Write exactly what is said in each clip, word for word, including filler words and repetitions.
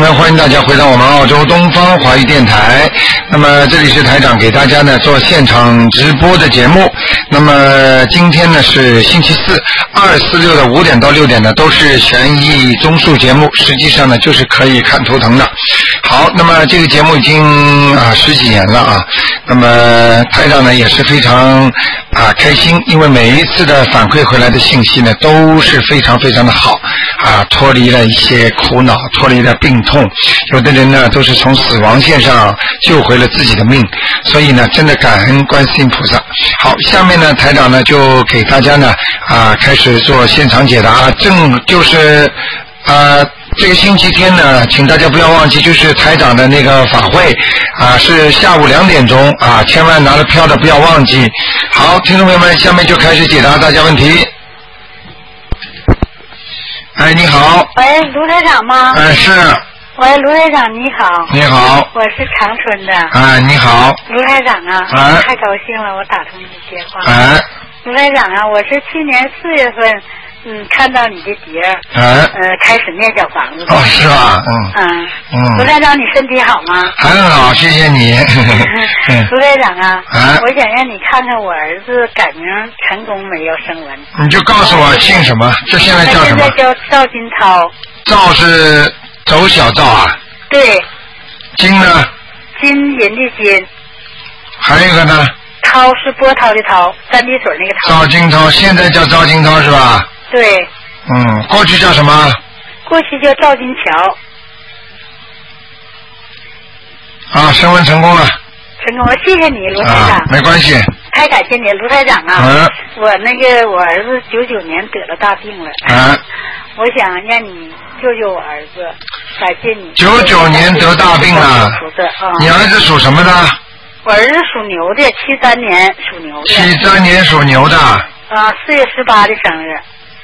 们，欢迎大家回到我们澳洲东方华语电台。那么这里是台长给大家呢做现场直播的节目。那么今天呢是星期四，二四六的五点到六点呢都是悬疑综述节目，实际上呢就是可以看图腾的。好，那么这个节目已经啊十几年了啊。那么台长呢也是非常啊开心，因为每一次的反馈回来的信息呢都是非常非常的好啊，脱离了一些苦恼，脱离了病痛，有的人呢都是从死亡线上救回了自己的命，所以呢真的感恩观世音菩萨。好，下面呢台长呢就给大家呢啊开始做现场解答，正就是啊这个星期天呢，请大家不要忘记，就是台长的那个法会啊，是下午两点钟啊，千万拿了票的不要忘记。好，听众朋友们，下面就开始解答大家问题。哎，你好。 喂，卢台长吗？ 哎，是。 喂，卢台长，你好。 你好。 我是长春的。 哎，你好。 卢台长啊， 哎， 太高兴了，我打通你的电话。 哎。 卢台长啊，我是去年四月份。嗯，看到你的碟儿， 哎， 呃，开始念小房子。 哦，是吧？嗯。 嗯。 嗯。 卢台长，你身体好吗？ 很好，谢谢你。 卢台长啊， 哎， 我想让你看看我儿子改名成功没有升文。 你就告诉我姓什么？这现在叫什么？ 现在叫赵金涛。 赵是走小赵啊？ 对。 金呢？ 金银的金。 还有一个呢？ 涛是波涛的涛，三滴水那个涛。 赵金涛，现在叫赵金涛是吧？ 对。 嗯，过去叫什么？ 过去叫赵金桥。 啊，升温成功了。 成功了，谢谢你，卢台长。 啊，没关系。 太感谢你，卢台长啊！ 嗯。 我那个我儿子九九年得了大病了。 啊。 我想让你救救我儿子，感谢你。 九九年得大病了。 嗯。 你儿子属什么的？ 我儿子属牛的，七三年属牛的。 七三年属牛的。 啊，四月十八的生日。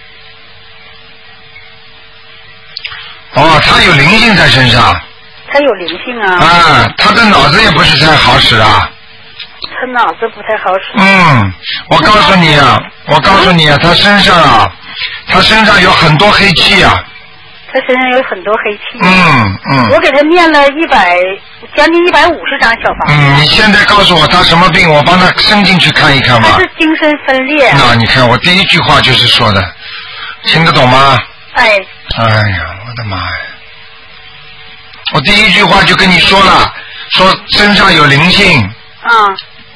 哦，他有灵性在身上。 他有灵性啊。 啊，他的脑子也不是太好使啊。 他脑子不太好使。 嗯，我告诉你啊，我告诉你啊，他身上啊，他身上有很多黑气啊。 他身上有很多黑气。 嗯嗯。 我给他念了一百，将近一百五十张小房子。 嗯，你现在告诉我他什么病，我帮他伸进去看一看吧。 他是精神分裂。 那你看，我第一句话就是说的，听得懂吗？ 哎。 哎呀，我的妈呀！我第一句话就跟你说了，说身上有灵性。 嗯。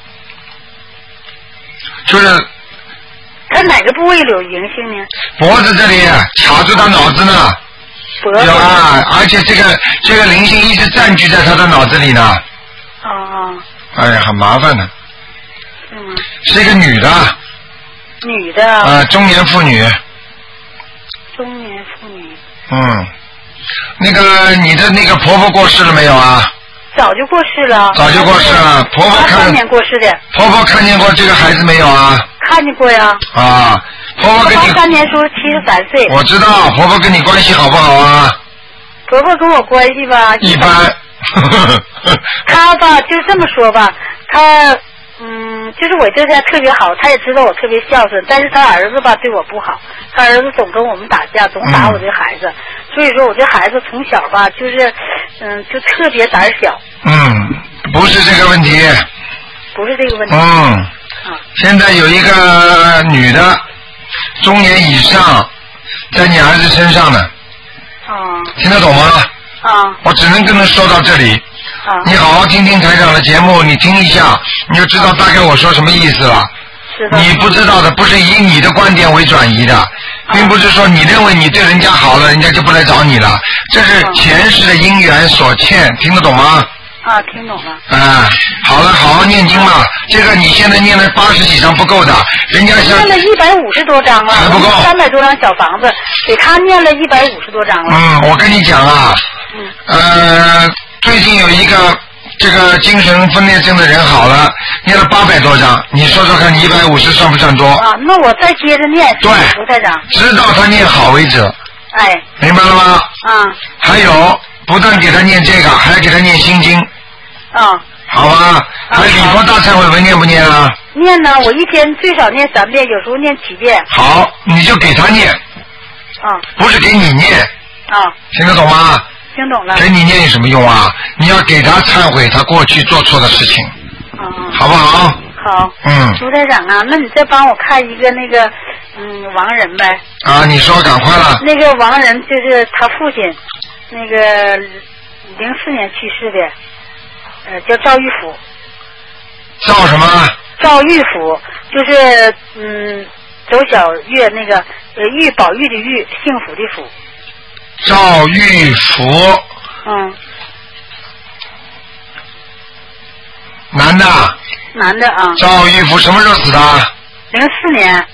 就是。 他哪个部位有灵性呢？ 脖子这里卡住他脑子呢。 脖子。 啊，而且这个这个灵性一直占据在他的脑子里呢。 哦哦。 哎呀，很麻烦的。 嗯。 是一个女的。 女的。 啊，中年妇女。 中年妇女。 嗯，那个你的那个婆婆过世了没有啊？ 早就过世了。 早就过世了，婆婆看。 三年过世的。 婆婆看见过这个孩子没有啊？ 看见过呀。 啊，婆婆跟你。 三年时候七十三岁。 我知道，婆婆跟你关系好不好啊？ 婆婆跟我关系吧。 一般。 她吧，就这么说吧，她。嗯，就是我对他特别好，他也知道我特别孝顺，但是他儿子吧对我不好，他儿子总跟我们打架，总打我这孩子，嗯、所以说我这孩子从小吧就是，嗯，就特别胆小。 嗯，不是这个问题。 不是这个问题。 嗯。啊。现在有一个女的，中年以上，在你儿子身上呢。 啊。 听得懂吗？ 啊。 我只能跟他说到这里。你好好听听台长的节目，你听一下，你就知道大概我说什么意思了。 是的。 你不知道的，不是以你的观点为转移的，并不是说你认为你对人家好了，人家就不来找你了，这是前世的因缘所欠，听得懂吗？ 啊，听懂了。 啊，好了，好好念经嘛。这个你现在念了八十几张不够的，人家想念了一百五十多张了， 还不够， 三百多张小房子，给他念了一百五十多张了。 嗯，我跟你讲啊，嗯，呃。最近有一个这个精神分裂症的人好了，念了八百多张，你说说看，你一百五十算不算多？ 啊，那我再接着念。 对， 卢台长。 直到他念好为止。 哎。 明白了吗？ 啊。 还有，不但给他念这个，还要给他念心经。 啊。 好吧，还礼佛大忏悔文念不念啊？ 念呢，我一天最少念三遍，有时候念七遍。 好，你就给他念。 啊。 不是给你念。 啊。 听得懂吗？ 听懂了。 给你念有什么用啊？你要给他忏悔他过去做错的事情， 嗯， 好不好？ 好。 嗯。 卢台长啊，那你再帮我看一个那个嗯亡人呗。 啊，你说赶快了。 那个亡人就是他父亲，那个零四年去世的，呃，叫赵玉福。 赵什么？ 赵玉福，就是嗯，周小月那个呃玉宝玉的玉，幸福的福。 赵玉福。 嗯。 男的。 男的啊。 赵玉福什么时候死的？ 零四年。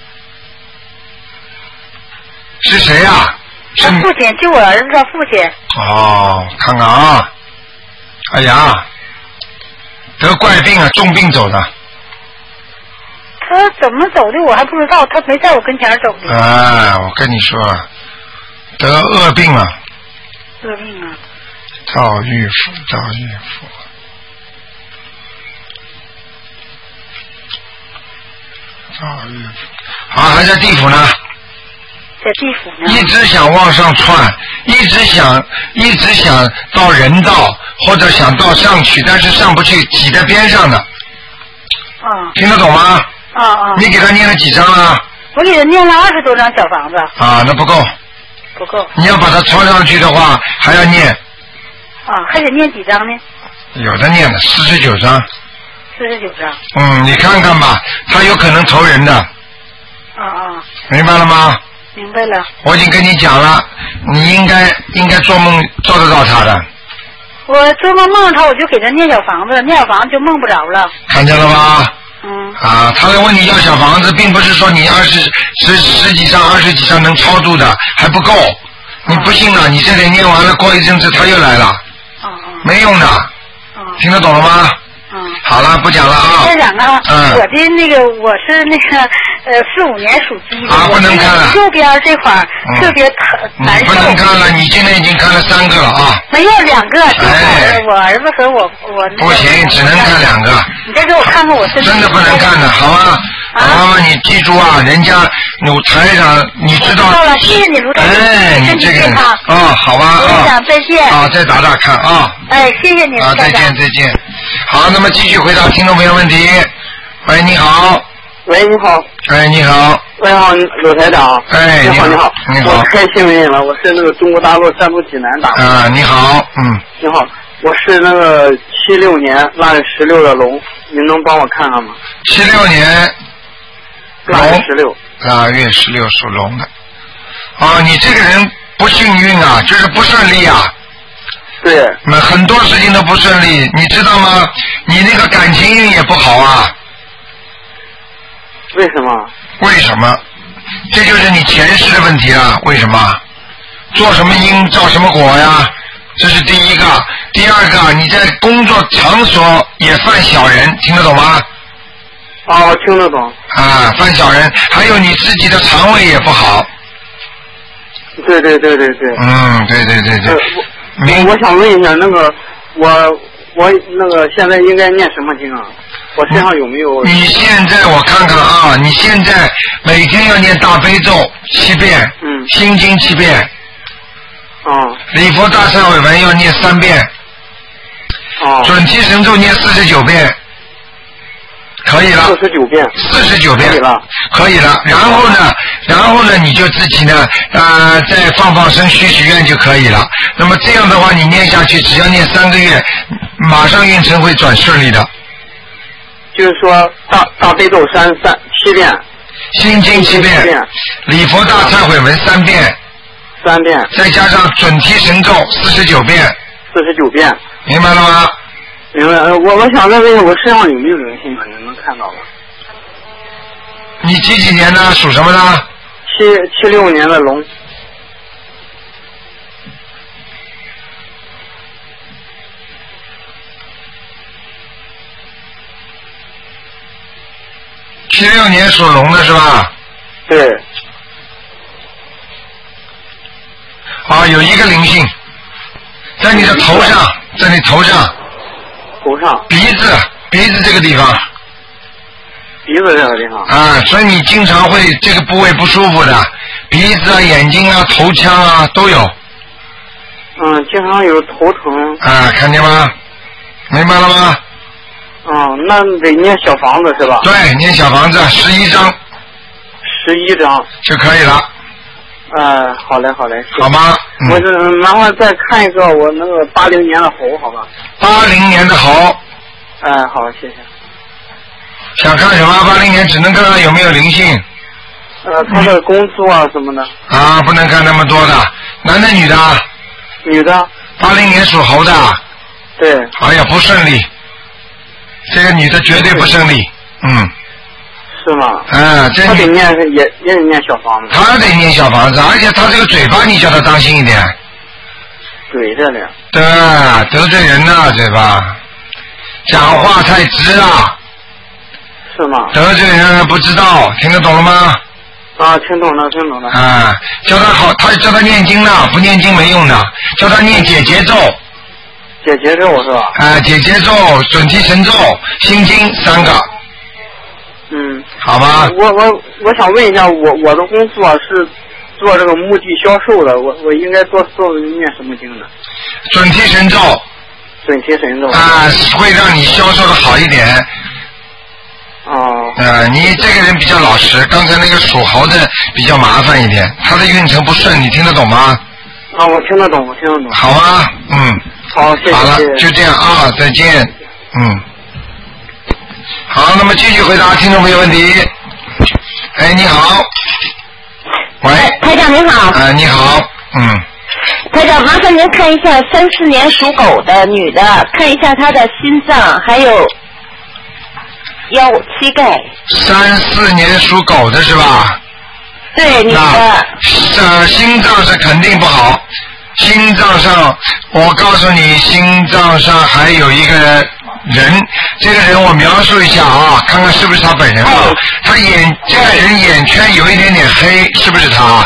是谁呀、啊？ 他父亲，就我儿子他父亲。 哦，看看啊，哎呀，得怪病啊，重病走的。 他怎么走的我还不知道，他没在我跟前走的。 哎，我跟你说，得恶病了。 恶病啊。 赵玉福，赵玉福。赵玉福，啊，还在地府呢。 在地府呢。 一直想往上窜，一直想，一直想到人道，或者想到上去，但是上不去，挤在边上的。 啊。 听得懂吗？ 啊啊。 你给他念了几张啊？ 我给他念了二十多张小房子。 啊，那不够。 不够。 你要把它抄上去的话，还要念。 啊，还得念几张呢？ 有的念的，四十九张。 四十九张。 嗯，你看看吧，他有可能投人的。 啊啊。 明白了吗？ 明白了。 我已经跟你讲了，你应该应该做梦做得到他的。 我做梦梦他，我就给他念小房子，念小房子就梦不着了。 看见了吗？ 嗯。 啊，他来问你要小房子，并不是说你二十十十几张、二十几张能超度的还不够。你不信啊？你这里念完了，过一阵子他又来了。 哦哦。 没用的。 哦。 听得懂了吗？ 嗯。 好了，不讲了啊。 台长啊， 嗯。 我的那个我是那个呃四五年属鸡的。 啊，不能看了。 右边这块儿特别疼难受。 你不能看了，你现在已经看了三个了啊。 没有两个， 哎。 我儿子和我我那个。 不行，只能看两个。 你再给我看看我身体。 真的不能看的，好吗？好吗？你记住啊，人家鲁台长，你知道。 知道了，谢谢你，卢台长。 哎，你这个啊，好吧啊。 台长再见。 啊，再打打看啊。 哎，谢谢你， 啊，再见再见。好，那么继续回答听众朋友问题。喂，你好。 喂，你好。 哎，你好。 喂，好，鲁台长。 哎， 你好，你好， 你好。 我太幸运了，我是那个中国大陆山东济南打的。 啊，你好，嗯。 你好，我是那个七六年腊月十六的龙，您能帮我看看吗？ 七六年。 腊月十六。 腊月十六属龙的。哦，你这个人不幸运啊，就是不顺利啊。 对。 那很多事情都不顺利，你知道吗？你那个感情运也不好啊。 为什么？ 为什么？这就是你前世的问题了。为什么？做什么因造什么果呀？这是第一个。第二个，你在工作场所也犯小人，听得懂吗？ 啊，我听得懂。 啊，犯小人，还有你自己的肠胃也不好。 对对对对对。 嗯，对对对对。 呃、我我想问一下，那个我我那个现在应该念什么经啊？我身上有没有？ 你现在我看看啊，你现在每天要念大悲咒七遍， 嗯， 心经七遍， 啊， 礼佛大忏悔文要念三遍， 啊， 准提神咒念四十九遍，可以了。 四十九遍。 四十九遍。 可以了。 可以了。然后呢，然后呢，你就自己呢，呃，再放放生、许许愿就可以了。那么这样的话，你念下去，只要念三个月，马上运程会转顺利的。 就是说大大悲咒三三七遍， 心经七遍，礼佛大忏悔文三遍， 三遍， 再加上准提神咒四十九遍， 四十九遍， 明白了吗？ 明白。呃，我我想再问一下，我身上有没有灵性啊？你能看到吗？ 你几几年的？属什么的？ 七七六年的龙。 七六年属龙的是吧？ 对。 啊，有一个灵性，在你的头上，在你头上。 头上。 鼻子，鼻子这个地方。 鼻子这个地方。 啊，所以你经常会这个部位不舒服的，鼻子啊、眼睛啊、头腔啊都有。 嗯，经常有头疼。 啊，看见吗？明白了吗？ 嗯，那得念小房子是吧？ 对，念小房子十一张。 十一张就可以了。 呃，好嘞，好嘞。 好吗？ 嗯、我是麻烦再看一个我那个八零年的猴，好吧？ 八零年的猴。 哎、呃，好，谢谢。 想看什么？八零年只能看看有没有灵性。 呃，他的工作啊什么的。 啊，不能看那么多的，男的女的？ 女的。 八零年属猴的。 对。 哎呀，不顺利。这个女的绝对不顺利。嗯。 是吗？ 嗯，这他得念也也得念小房子。 他得念小房子，而且他这个嘴巴，你叫他当心一点。 嘴着呢。 对，得罪人呐，嘴巴，讲话太直了。 是吗？ 得罪人不知道，听得懂了吗？ 啊，听懂了，听懂了。 啊，叫他好，他叫他念经呢，不念经没用的，叫他念解结咒。 解结咒是吧？ 啊，解结咒、准提神咒、心经三个。 嗯， 好吧。 我我我想问一下，我我的工作是做这个墓地销售的，我我应该做做念什么经呢？ 准提神咒。 准提神咒。 啊，会让你销售的好一点。 哦。 呃，你这个人比较老实，刚才那个属猴的比较麻烦一点，他的运程不顺，你听得懂吗？ 啊，我听得懂，我听得懂。 好吗？嗯。 好，谢谢。 好了，就这样啊，再见。嗯。好，那么继续回答听众朋友问题。哎，你好。喂。 台长您好。 哎，你好。嗯。 台长，麻烦您看一下三四年属狗的女的，看一下她的心脏还有腰膝盖。 三四年属狗的是吧？ 对，女的。 呃，心脏是肯定不好，心脏上，我告诉你，心脏上还有一个人，这个人我描述一下啊，看看是不是他本人啊？哎、他眼这个人眼圈有一点点黑，是不是他？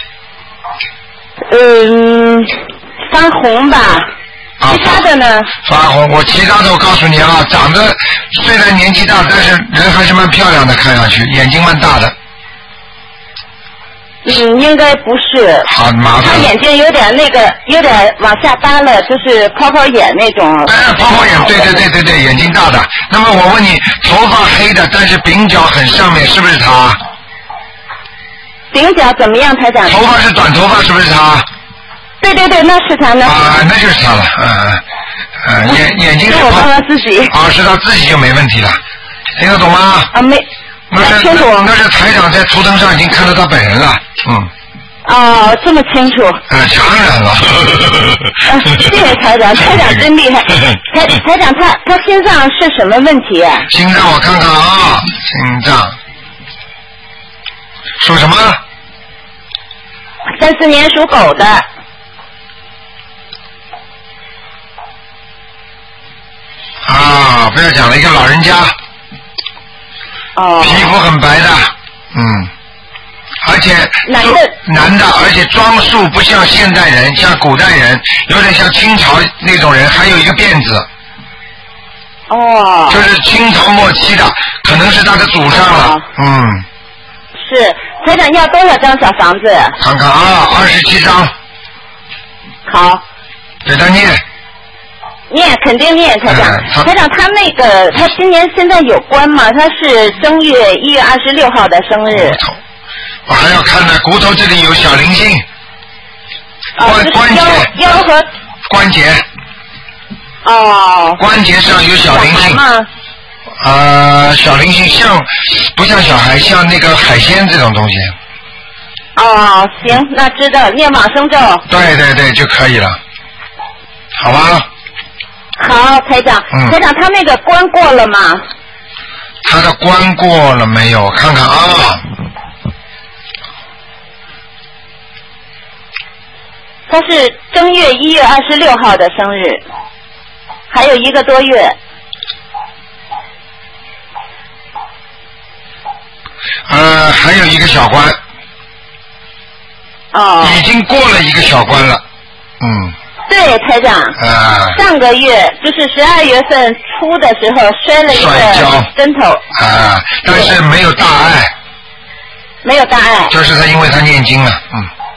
嗯，发红吧。其他的呢？ 发红，我其他的我告诉你啊，长得虽然年纪大，但是人还是蛮漂亮的，看上去眼睛蛮大的。 嗯，应该不是。 好麻烦。 他眼睛有点那个，有点往下耷了，就是泡泡眼那种。 哎，泡泡眼，对对对对对，眼睛大的。那么我问你，头发黑的，但是鬓角很上面，是不是他？ 鬓角怎么样，台长？ 头发是短头发，是不是他？ 对对对，那是他，那是他。 啊，那就是他了，嗯嗯嗯，眼眼睛是我帮他自己。 啊，是他自己就没问题了，听得懂吗？ 啊，没。 那是那, 那是台长在图腾上已经看到他本人了，嗯。 哦，这么清楚。 啊，当然了。 啊，谢谢台长，台长真厉害。台台长，他他心脏是什么问题啊？ 心脏我看看啊，心脏属什么？ 三四年属狗的。 啊，不要讲了，一个老人家。 哦。 皮肤很白的，嗯，而且男的男的，而且装束不像现代人，像古代人，有点像清朝那种人，还有一个辫子。 哦。 就是清朝末期的，可能是他的祖上了，哦、嗯。 是，台长要多少张小房子？ 看看啊，二十七张。 好。 给他念。 念肯定念，台长。嗯、台长，他那个他今年现在有关吗？他是正月一月二十六号的生日。 骨头，我还要看呢，骨头这里有小灵性。 哦， 关关节。 腰和。 关节。 哦。 关节上有小灵性。 吗？ 呃，小灵性像不像小孩，像那个海鲜这种东西。 哦，行，那知道念往生咒。 对对对，就可以了，好吧？ 好，台长，嗯、台长，他那个关过了吗？ 他的关过了没有？看看啊。 他是正月一月二十六号的生日，还有一个多月。 呃，还有一个小关。 哦。 已经过了一个小关了，嗯。 对，台长。 啊。 上个月就是十二月份初的时候摔了一个跟头。 啊，但是没有大碍。 没有大碍。 就是他，因为他念经了，嗯。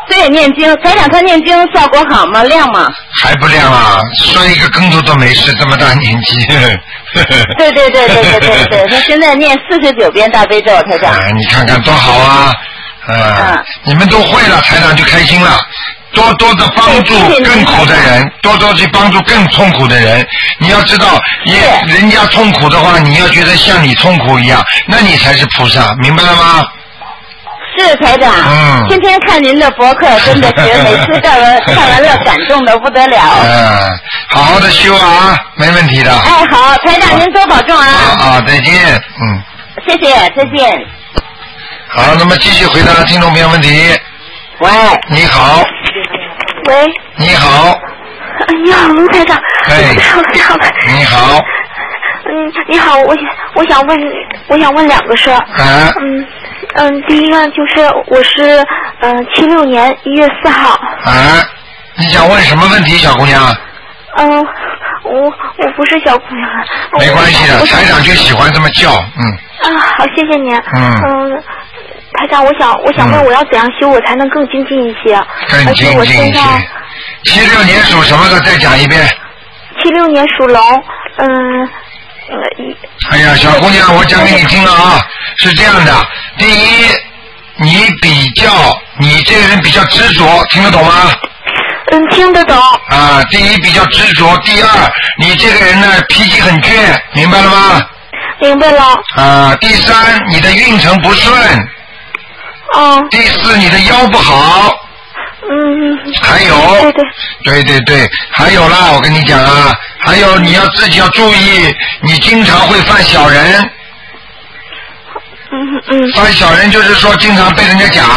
对，念经，台长他念经效果好吗？亮吗？ 还不亮啊？摔一个跟头都没事，这么大年纪。 对对对对对对对，他现在念四十九遍大悲咒，台长。 啊，你看看多好啊！呃、嗯，你们都会了，台长就开心了。多多的帮助更苦的人，多多去帮助更痛苦的人。你要知道，也人家痛苦的话，你要觉得像你痛苦一样，那你才是菩萨，明白了吗？ 是台长，嗯，天天看您的博客，真的是每次看完看完了感动的不得了。 嗯，好好的修啊，没问题的。 哎，好，台长您多保重啊。 好，好，再见，嗯。 谢谢，再见。 好，那么继续回答听众朋友问题。 喂。 你好。 喂。 你好。 你好，卢台长。 哎。 你好。 你好。 嗯，你好，我想我想问我想问两个事儿。 啊。 嗯嗯，第一个就是我是嗯七六年一月四号。 啊，你想问什么问题，小姑娘？ 嗯，我我不是小姑娘。 没关系的，台长就喜欢这么叫，嗯。 啊，好，谢谢您。 嗯。 嗯。台长，我想，我想问，我要怎样修，我才能更精进一些？ 更精进一些。七六年属什么的？再讲一遍。 七六年属龙，嗯，呃。 哎呀，小姑娘，我讲给你听了啊，是这样的，第一，你比较，你这个人比较执着，听得懂吗？ 嗯，听得懂。 啊，第一比较执着，第二，你这个人呢脾气很倔，明白了吗？ 明白了。 啊，第三，你的运程不顺。 哦。 第四，你的腰不好。 嗯。 还有。 对对。 对对对，还有啦，我跟你讲啊，还有你要自己要注意，你经常会犯小人。 嗯嗯。 犯小人就是说经常被人家讲，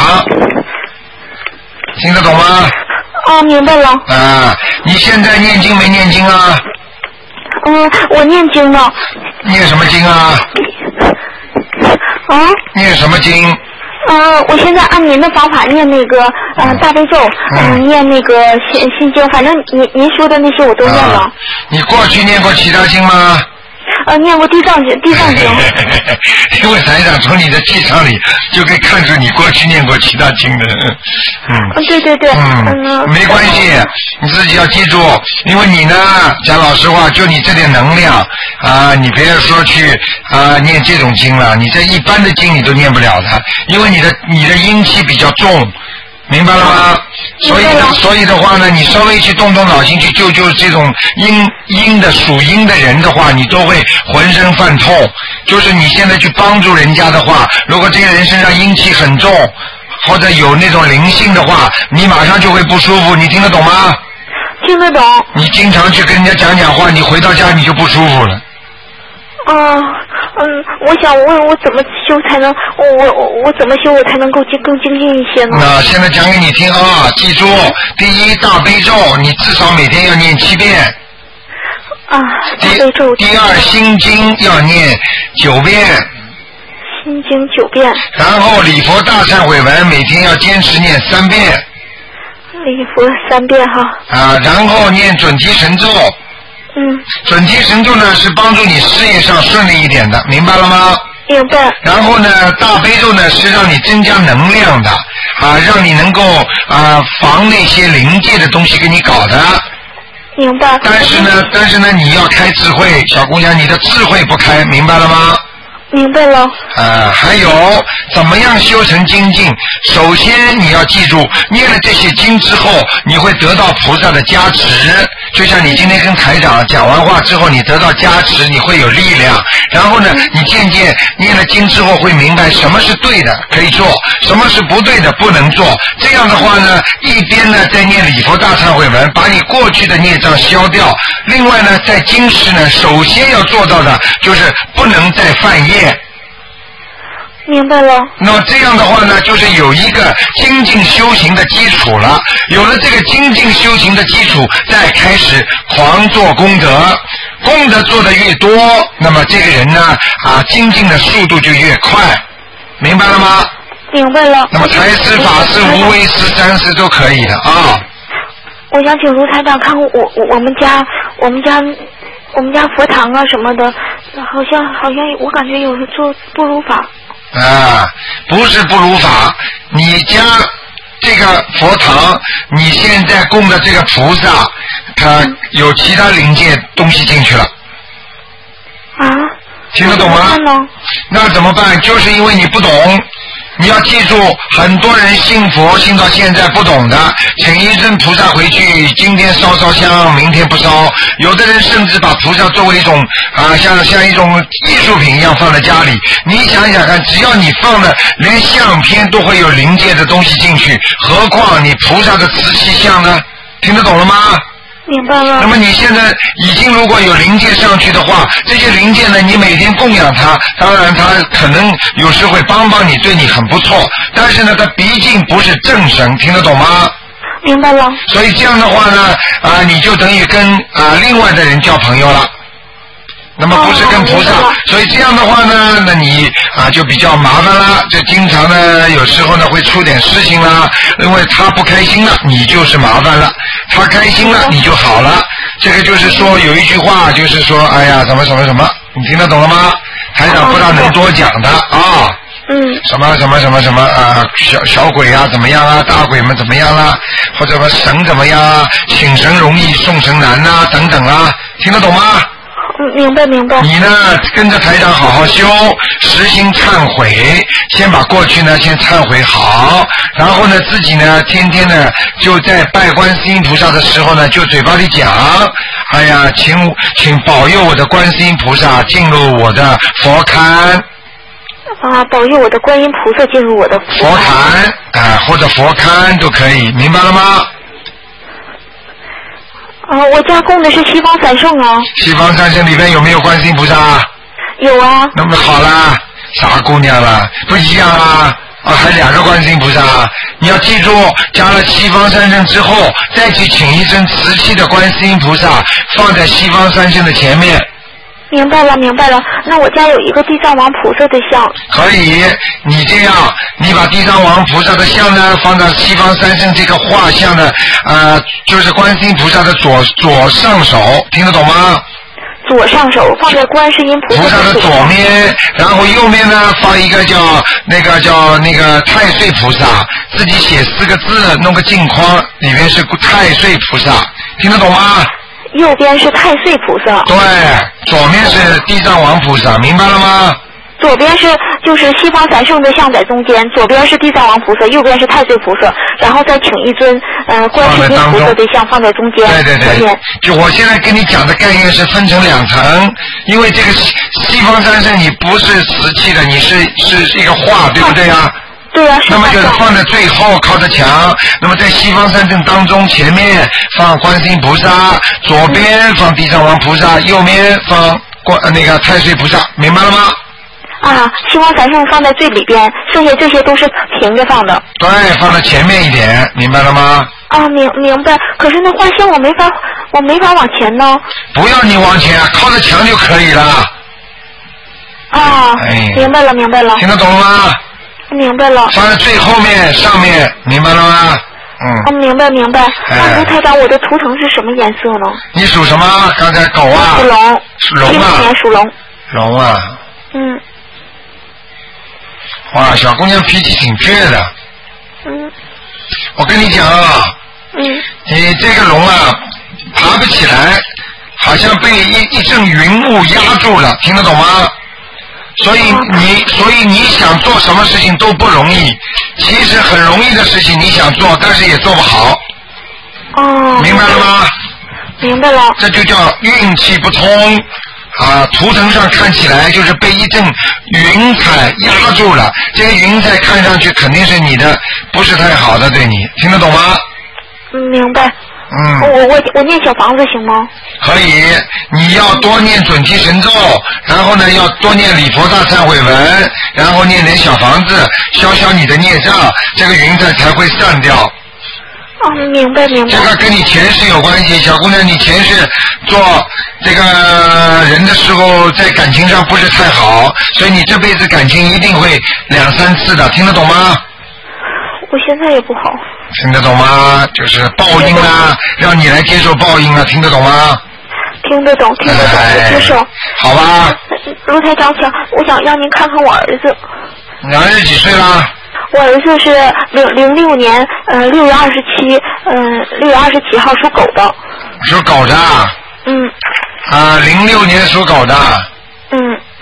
听得懂吗？ 哦，明白了。 啊，你现在念经没念经啊？ 嗯，我念经呢。 念什么经啊？ 啊？ 念什么经？ 嗯，我现在按您的方法念那个嗯、呃、大悲咒，嗯、呃，念那个心心经，反正您您说的那些我都念了。 啊、你过去念过其他经吗？ 呃，念过地藏经，地藏经。 因为台长从你的气场里就可以看出你过去念过其他经的，嗯。 嗯，对对对。 嗯，嗯没关系，你自己要记住，因为你呢，讲老实话，就你这点能量啊，你别说去啊念这种经了，你这一般的经你都念不了的，因为你的你的阴气比较重。明白了吗？所以呢，所以的话呢，你稍微去动动脑筋去救救这种阴阴的属阴的人的话，你都会浑身犯痛。就是你现在去帮助人家的话，如果这个人身上阴气很重，或者有那种灵性的话，你马上就会不舒服。你听得懂吗？ 听得懂。 你经常去跟人家讲讲话，你回到家你就不舒服了。 啊，嗯，我想问我怎么修才能，我我我怎么修我才能够精更精进一些呢？ 那现在讲给你听啊，记住，第一大悲咒你至少每天要念七遍。 啊，大悲咒。 第二心经要念九遍。 心经九遍。 然后礼佛大忏悔文每天要坚持念三遍。 礼佛三遍哈。 啊，然后念准提神咒。 嗯， 准提神咒呢是帮助你事业上顺利一点的，明白了吗？ 明白。 然后呢，大悲咒呢是让你增加能量的，啊，让你能够啊防那些灵界的东西给你搞的。 明白。 但是呢，但是呢，你要开智慧，小姑娘，你的智慧不开，明白了吗？ 明白了。 啊，还有怎么样修成精进？首先你要记住，念了这些经之后，你会得到菩萨的加持。就像你今天跟台长讲完话之后，你得到加持，你会有力量。然后呢，你渐渐念了经之后，会明白什么是对的可以做，什么是不对的不能做。这样的话呢，一边呢在念礼佛大忏悔文，把你过去的孽障消掉。另外呢，在经时呢，首先要做到的就是不能再犯业。 明白了。 那么这样的话呢，就是有一个精进修行的基础了。有了这个精进修行的基础，再开始狂做功德。功德做得越多，那么这个人呢，啊，精进的速度就越快。明白了吗？ 明白了。 那么财施、法施、无为施、三施都可以的啊。 我想请卢台长看我我我们家我们家我们家佛堂啊什么的，好像好像我感觉有做不如法。 啊，不是不如法，你家这个佛堂，你现在供的这个菩萨，他有其他灵界东西进去了。 啊？ 听得懂吗？那怎么办？就是因为你不懂。你要记住，很多人信佛信到现在不懂的，请一尊菩萨回去，今天烧烧香，明天不烧。有的人甚至把菩萨作为一种啊，像像一种艺术品一样放在家里。你想想看，只要你放的连相片都会有灵界的东西进去，何况你菩萨的瓷器像呢？听得懂了吗？ 明白了。 那么你现在已经如果有灵界上去的话，这些灵界呢，你每天供养它，当然它可能有时会帮帮你，对你很不错，但是呢，它毕竟不是正神，听得懂吗？ 明白了。 所以这样的话呢，啊，你就等于跟啊另外的人交朋友了。那么不是跟菩萨，哦、所以这样的话呢，那你啊就比较麻烦了，就经常呢有时候呢会出点事情啦，因为他不开心了，你就是麻烦了；他开心了，你就好了。这个就是说有一句话，就是说，哎呀，什么什么什么，你听得懂了吗？台长不大能多讲的啊。 嗯。 什么什么什么什么啊，小小鬼啊怎么样啊，大鬼们怎么样啊，或者说神怎么样啊，请神容易送神难啊，等等啊，听得懂吗？ 明白明白。 你呢，跟着台长好好修，实行忏悔，先把过去呢先忏悔好，然后呢自己呢天天呢就在拜观世音菩萨的时候呢，就嘴巴里讲，哎呀，请请保佑我的观世音菩萨进入我的佛龛。 啊，保佑我的观音菩萨进入我的佛龛啊、呃，或者佛龛都可以，明白了吗？ 啊，我家供的是西方三圣啊。 西方三圣里面有没有观世音菩萨？ 有啊。 那么好啦，傻姑娘了，不一样啊！啊，还两个观世音菩萨，你要记住，加了西方三圣之后，再去请一尊瓷器的观世音菩萨，放在西方三圣的前面。 明白了，明白了。那我家有一个地藏王菩萨的像。可以，你这样，你把地藏王菩萨的像呢放到西方三圣这个画像的，呃，就是观世音菩萨的左左上手，听得懂吗？ 左上手放在观世音菩萨的左面，然后右面呢放一个叫那个叫那个太岁菩萨，自己写四个字，弄个镜框，里面是太岁菩萨，听得懂吗？ 右边是太岁菩萨。 对，左面是地藏王菩萨，明白了吗？ 左边是就是西方三圣的像在中间，左边是地藏王菩萨，右边是太岁菩萨，然后再请一尊呃观世音菩萨的像放在中间。 对对对，就我现在跟你讲的概念是分成两层，因为这个西西方三圣你不是瓷器的，你是是一个画，对不对啊？ 对啊， 那么就是放在最后靠着墙，那么在西方三圣当中，前面放观世音菩萨，左边放地藏王菩萨，右面放观那个太岁菩萨，明白了吗？ 啊，西方三圣放在最里边，剩下这些都是平着放的。 对，放在前面一点，明白了吗？ 啊，明明白。可是那画像我没法，我没法往前呢。 不要你往前，靠着墙就可以了。 啊，哎、明白了，明白了。 听得懂了吗？ 明白了。 放在最后面上面，明白了吗？嗯。 哦，明白明白。那卢台长，我的图腾是什么颜色呢？ 你属什么？刚才狗啊。 属龙。 属龙啊。 七六年属龙。 龙啊。 嗯。 哇，小姑娘脾气挺倔的。 嗯。 我跟你讲啊。 嗯。 你这个龙啊，爬不起来，好像被一一阵云雾压住了，听得懂吗？所以你，所以你想做什么事情都不容易。其实很容易的事情你想做，但是也做不好。 哦。 明白了吗？ 明白了。 这就叫运气不通啊！图腾上看起来就是被一阵云彩压住了，这个云彩看上去肯定是你的，不是太好的，对你听得懂吗？ 嗯，明白。 嗯， 我我我念小房子行吗？ 可以，你要多念准提神咒，然后呢要多念礼佛大忏悔文，然后念点小房子，消消你的孽障，这个云彩才会散掉。 哦，明白明白。 这个跟你前世有关系，小姑娘，你前世做这个人的时候，在感情上不是太好，所以你这辈子感情一定会两三次的，听得懂吗？ 我现在也不好。 听得懂吗？就是报应啊，让你来接受报应啊，听得懂吗？ 听得懂，听得懂，我接受。 好吧。 卢台长想，我想让您看看我儿子。 你儿子几岁了？ 我儿子是零零六年，呃，六月二十七，嗯，六月二十七号属狗的。 属狗的。 嗯。 啊，零六年属狗的。 嗯。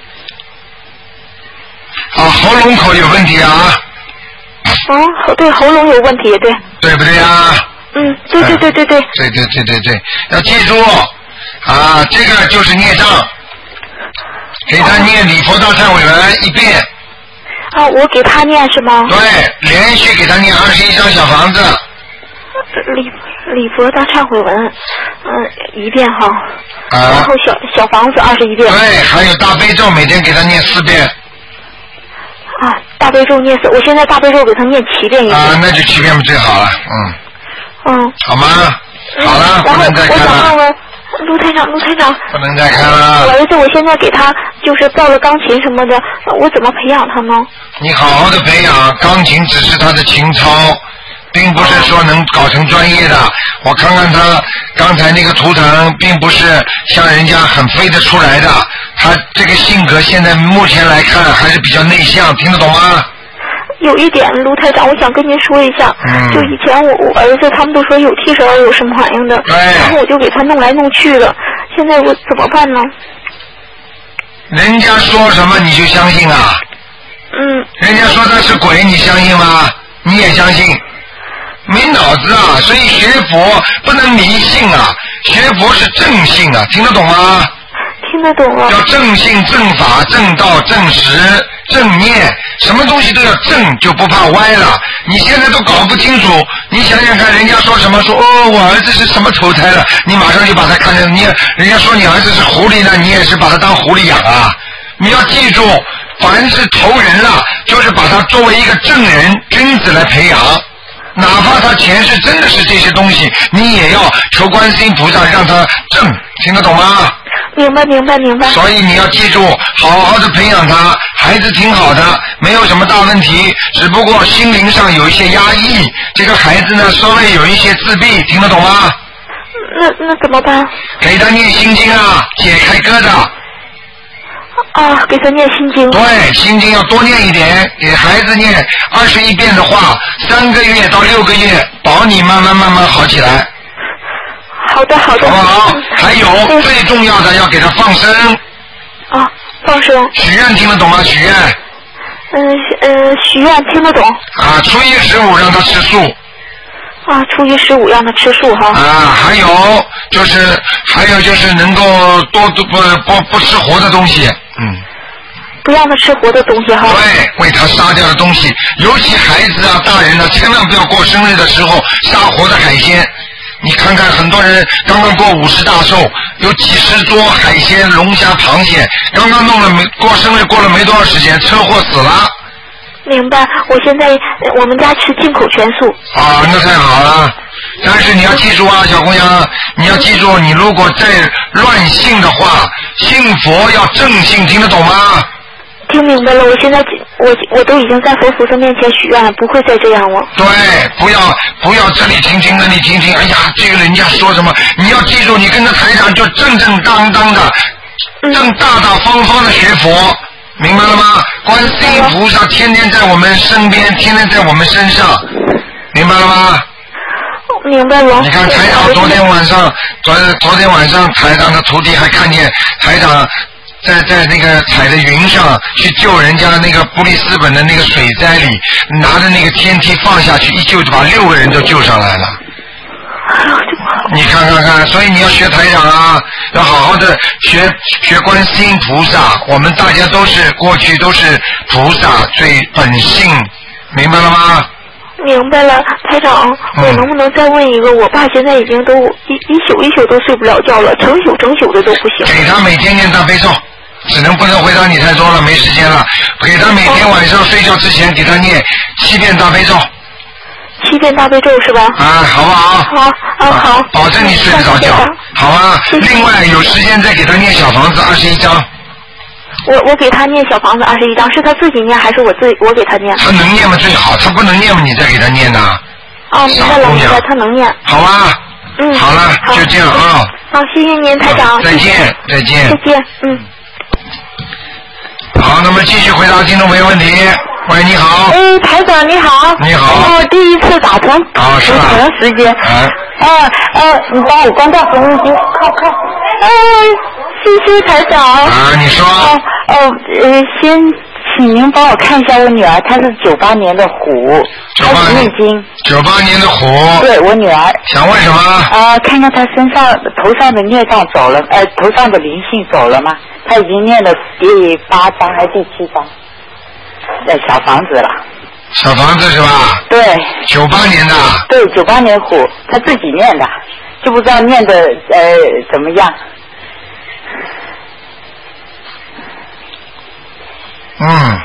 啊，喉咙口有问题啊。 哦，对，喉咙有问题，对。 对不对啊？ 嗯，对对对对对。 对对对对对，要记住啊，这个就是孽障，给他念礼佛大忏悔文一遍。 啊，我给他念是吗？ 对，连续给他念二十一张小房子。 礼礼佛大忏悔文，嗯，一遍哈。啊。然后小小房子二十一遍。 对，还有大悲咒，每天给他念四遍。 啊，大悲咒念四，我现在大悲咒给他念七遍一遍。 啊，那就七遍最好了，嗯。 嗯。 好吗？好了，不能再看了。 我想问问卢台长，卢台长。 不能再看了。 我儿子，我现在给他就是报了钢琴什么的，我怎么培养他呢？ 你好好的培养，钢琴只是他的情操，并不是说能搞成专业的。我看看他刚才那个图腾，并不是像人家很飞得出来的。他这个性格现在目前来看还是比较内向，听得懂吗？ 有一点，卢台长，我想跟您说一下，嗯、就以前我我儿子他们都说有替身有什么反应的，然后我就给他弄来弄去的，现在我怎么办呢？ 人家说什么你就相信啊？ 嗯。 人家说他是鬼，你相信吗？你也相信？没脑子啊！所以学佛不能迷信啊，学佛是正信啊，听得懂吗？ 听得懂了。 要正信、正法、正道、正实、正念，什么东西都要正，就不怕歪了。你现在都搞不清楚，你想想看，人家说什么说哦，我儿子是什么投胎了，你马上就把他看成你，人家说你儿子是狐狸呢，你也是把他当狐狸养啊。你要记住，凡是投人了，就是把他作为一个正人、君子来培养。哪怕他前世真的是这些东西，你也要求观世音菩萨让他正，听得懂吗？ 明白明白明白。 所以你要记住，好好的培养他，孩子挺好的，没有什么大问题，只不过心灵上有一些压抑。这个孩子呢，稍微有一些自闭，听得懂吗？ 那那怎么办？ 给他念心经啊，解开疙瘩。 啊，给他念心经。 对，心经要多念一点，给孩子念二十一遍的话，三个月到六个月，保你慢慢慢慢好起来。 好的好的。 好不好？还有、嗯、最重要的要给他放生。 啊，放生。 许愿听得懂吗？许愿。 嗯呃，许愿听得懂。 啊，初一十五让他吃素。 啊，初一十五让他吃素哈。 啊，还有就是，还有就是能够多多不不不吃活的东西，嗯。 不让他吃活的东西哈。 对，为他杀掉的东西，尤其孩子啊、大人啊，千万不要过生日的时候杀活的海鲜。你看看，很多人刚刚过五十大寿，有几十桌海鲜、龙虾、螃蟹，刚刚弄了没过生日，过了没多少时间，车祸死了。 明白，我现在我们家吃进口全素。 啊，那太好了。但是你要记住啊，小姑娘，你要记住，你如果再乱信的话，信佛要正信，听得懂吗？ 听明白了，我现在我我都已经在佛菩萨面前许愿了，不会再这样了。 对，不要不要这里听听那里听听，哎呀，这个人家说什么，你要记住，你跟着台长就正正当当的，正大大方方的学佛。明白了吗？观世音菩萨天天在我们身边，天天在我们身上，明白了吗？ 明白了。 你看台长昨天晚上，昨昨天晚上台长的徒弟还看见台长在在那个踩的云上去救人家那个布里斯本的那个水灾里，拿着那个天梯放下去，一救就把六个人都救上来了。你看看看，所以你要学台长啊，要好好的学学观世音菩萨。我们大家都是过去都是菩萨最本性，明白了吗？ 明白了，台长，我能不能再问一个？我爸现在已经都一一宿一宿都睡不了觉了，整宿整宿的都不行。 给他每天念大悲咒，只能不能回答你太多了，没时间了。给他每天晚上睡觉之前给他念七遍大悲咒。 七遍大悲咒是吧？ 啊，好不好？ 好，啊好。 保证你睡得着觉，好吧？另外有时间再给他念小房子二十一章。 我我给他念小房子二十一章，是他自己念还是我自己我给他念？ 他能念嘛最好，他不能念嘛你再给他念呐。 哦，明白了，明白，他能念。 好吧。 嗯。 好了，就这样啊。 好，谢谢您，台长。 再见，再见。 再见，嗯。 好，那么继续回答听众朋友问题。 喂，你好。 哎，台长你好。 你好。 我第一次打通。 啊，是吧？ 长时间。 啊。 啊啊！你帮我关掉收音机，看看。哎，谢谢台长。 啊，你说。 哦哦，呃，先请您帮我看一下我女儿，她是九八年的虎， 九八念经。 九八年的虎。 对，我女儿。 想问什么？ 啊，看看她身上头上的孽障走了，呃，头上的灵性走了吗？她已经念了第八章还是第七章？呃，小房子了。 小房子是吧？ 对。 九八年的。 对，九八年虎，他自己念的，就不知道念的呃怎么样。 嗯，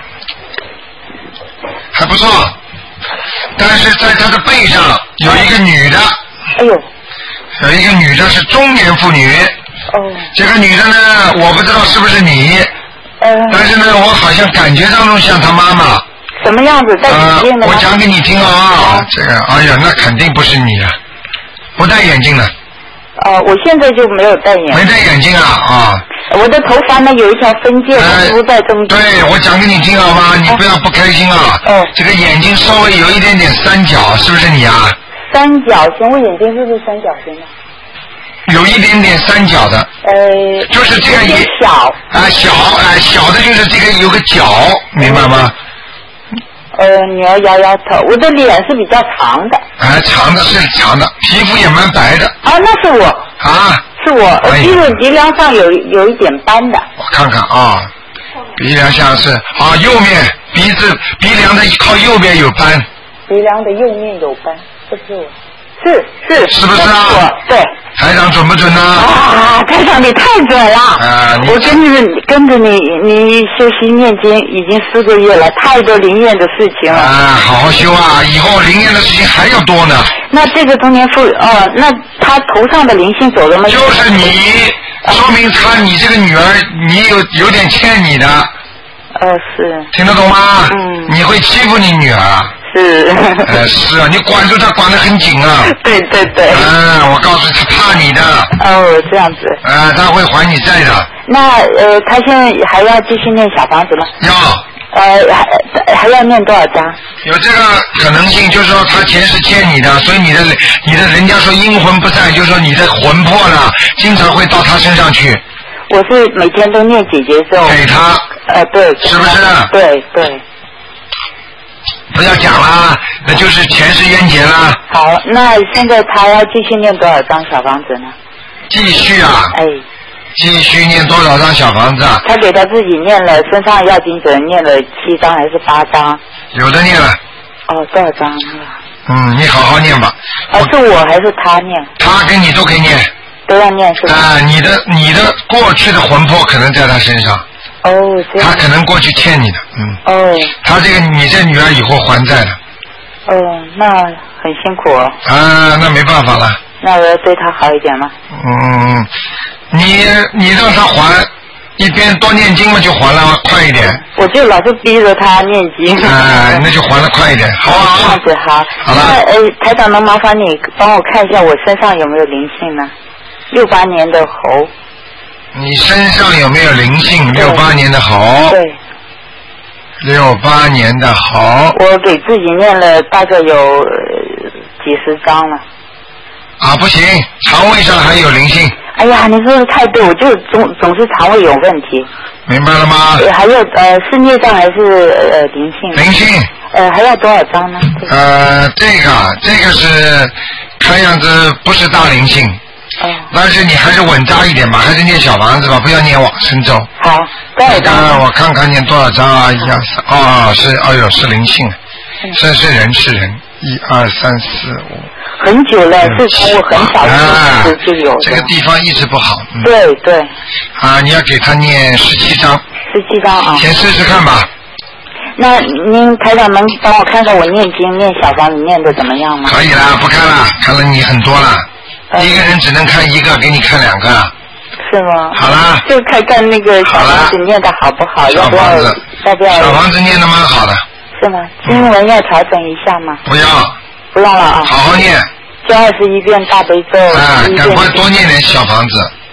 还不错，但是在他的背上有一个女的。 哎呦。 有一个女的是中年妇女。 哦。 这个女的呢，我不知道是不是你。 嗯。 但是呢，我好像感觉当中像她妈妈。 什么样子？戴眼镜的吗？ 我讲给你听啊，这个，哎呀，那肯定不是你啊，不戴眼镜的。 哦、呃，我现在就没有戴眼镜。 没戴眼镜啊啊！ 我的头发呢有一条分界，是不是在中间？ 对，我讲给你听好吗？你不要不开心啊。哦。这个眼睛稍微有一点点三角，是不是你啊？ 三角形，我眼睛是不是三角形的？ 有一点点三角的。 呃。 就是这个眼。 小。 啊，小啊，小的就是这个有个角，明白吗？ 呃，女儿摇摇头，我的脸是比较长的。 啊，长的是长的，皮肤也蛮白的。 啊，那是我。 啊。 是我，我鼻子鼻梁上有有一点斑的。 我看看啊，鼻梁像是啊，右面鼻子鼻梁的靠右边有斑。 鼻梁的右面有斑，这是我。是是。 是不是啊？ 对。 台长准不准呢？ 啊，台长你太准了！ 啊， 我跟着跟着你，你修习念经已经四个月了，太多灵验的事情了。 啊，好好修啊，以后灵验的事情还要多呢。 那这个中年妇哦，那他头上的灵性走了吗？ 就是你，说明他你这个女儿，你有有点欠你的。 呃，是。 听得懂吗？ 嗯。 你会欺负你女儿啊？ 是。 呃，是啊，你管住她，管得很紧啊。 对对对。 嗯，我告诉你，她怕你的。 哦，这样子。 啊，她会还你债的。 那呃，他现在还要继续念小房子吗？ 要。 呃，还还要念多少章？ 有这个可能性，就是说他前世欠你的，所以你的你的人家说阴魂不散，就是说你的魂魄呢，经常会到他身上去。 我是每天都念姐姐咒。 给他。 呃，对。 是不是？ 对对。 不要讲啦，那就是前世冤结啦。 好，那现在他要继续念多少张小房子呢？ 继续啊。 哎。 继续念多少张小房子啊？ 他给他自己念了，身上要经者念了七张还是八张？ 有的念了。 哦，多少张？ 嗯，你好好念吧。 啊，是我还是他念？ 他跟你都可以念。 都要念是吧？ 啊，你的你的过去的魂魄可能在他身上。 哦，这样。 他可能过去欠你的，嗯。 哦。 他这个你这女儿以后还债的。 哦，那很辛苦哦。 啊，那没办法了。 那我要对他好一点吗？ 嗯，你你让他还，一边多念经嘛就还了快一点。 我就老是逼着他念经。 哎，那就还的快一点，好不好？ 这样子好。 好了。 那呃，台长能麻烦你帮我看一下我身上有没有灵性呢？六八年的猴。 你身上有没有灵性？六八年的猴。 对。 六八年的猴。 我给自己念了大概有、呃、几十张了。 啊，不行，肠胃上还有灵性。 哎呀，你说的太对，我就总总是肠胃有问题。 明白了吗？ 还有呃，是孽障还是呃灵性？ 灵性。 呃，还要多少张呢？ 这呃，这个这个是看样子不是大灵性。哦。但是你还是稳扎一点吧，还是念小房子吧，不要念往生咒。 好，多少张？ 啊，我看看念多少张啊？一二三，哦，是，哎呦，是灵性，是是人是人，一二三四五。 很久了，是从我很小的时候就有的。 这个地方一直不好。嗯、 对对。 啊，你要给他念十七章。 十七章啊。 先试试看吧。 那您台长能帮我看看我念经念小房子念的怎么样吗？ 可以啦，不看了，看了你很多了。嗯、一个人只能看一个，给你看两个。 是吗？ 好啦。 就看看那个小房子念的好不好，要不要？要不要？ 小房子念的蛮好的。 是吗？经文要调整一下吗？ 不要。 不要了啊！ 好好念。 就二十一遍大悲咒。 啊，赶快多念点小房子。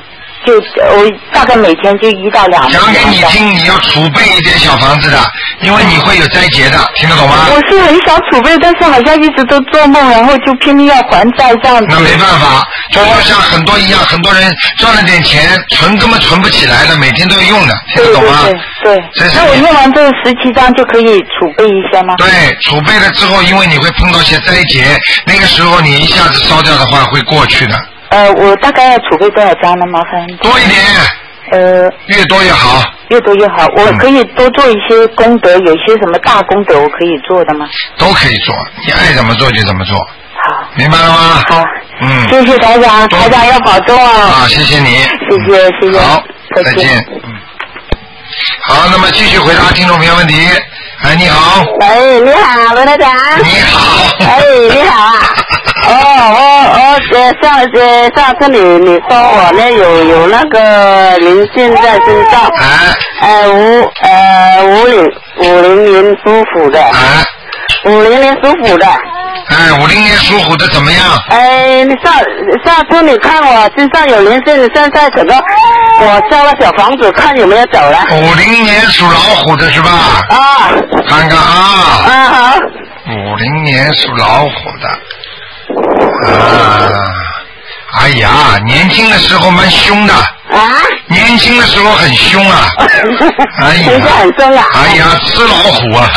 就我大概每天就一到两。 讲给你听，你要储备一点小房子的，因为你会有灾劫的，听得懂吗？ 我是很想储备，但是好像一直都做梦，然后就拼命要还债这样子。 那没办法，就说像很多一样，很多人赚了点钱，存根本存不起来的，每天都要用的，听得懂吗？ 对对对。那我用完这十七张就可以储备一些吗？ 对，储备了之后，因为你会碰到些灾劫，那个时候你一下子烧掉的话会过去的。 呃，我大概要储备多少张呢？麻烦。 多一点。 呃。 越多越好。 越多越好。我可以多做一些功德，有些什么大功德我可以做的吗？ 都可以做，你爱怎么做就怎么做。 好。 明白了吗？ 好。 嗯。 谢谢台长，台长要保重啊。 啊，谢谢你。 谢谢谢谢。 好，再见。嗯。好，那么继续回答听众朋友问题。哎，你好。 喂，你好，罗台长。 你好。 哎，你好啊。哦，我我呃上呃上次你你说我呢有有那个灵性在身上。 哎。 呃五呃五零五零年属虎的。 哎。 五零年属虎的。 哎，五零年属虎的怎么样？ 哎，你上上次你看我身上有灵性，现在可能我烧了小房子，看有没有走了。 五零年属老虎的是吧？ 啊。 看看啊。 啊好。 五零年属老虎的。啊。哎呀，年轻的时候蛮凶的。 啊？ 年轻的时候很凶啊！哎呀， 现在很凶啊！ 哎呀，吃老虎啊！